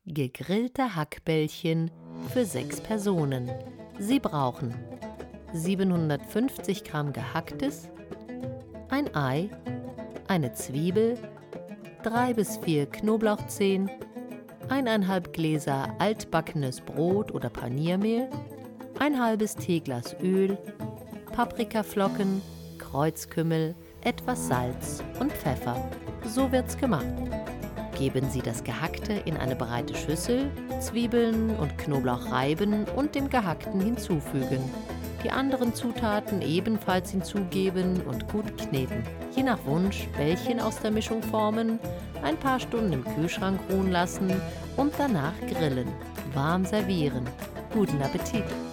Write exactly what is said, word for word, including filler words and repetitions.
Gegrillte Hackbällchen für sechs Personen. Sie brauchen siebenhundertfünfzig Gramm gehacktes, ein Ei, eine Zwiebel, drei bis vier Knoblauchzehen, eineinhalb Gläser altbackenes Brot oder Paniermehl, ein halbes Teeglas Öl, Paprikaflocken, Kreuzkümmel, etwas Salz und Pfeffer. So wird's gemacht. Geben Sie das Gehackte in eine breite Schüssel, Zwiebeln und Knoblauch reiben und dem Gehackten hinzufügen. Die anderen Zutaten ebenfalls hinzugeben und gut kneten. Je nach Wunsch Bällchen aus der Mischung formen, ein paar Stunden im Kühlschrank ruhen lassen und danach grillen. Warm servieren. Guten Appetit!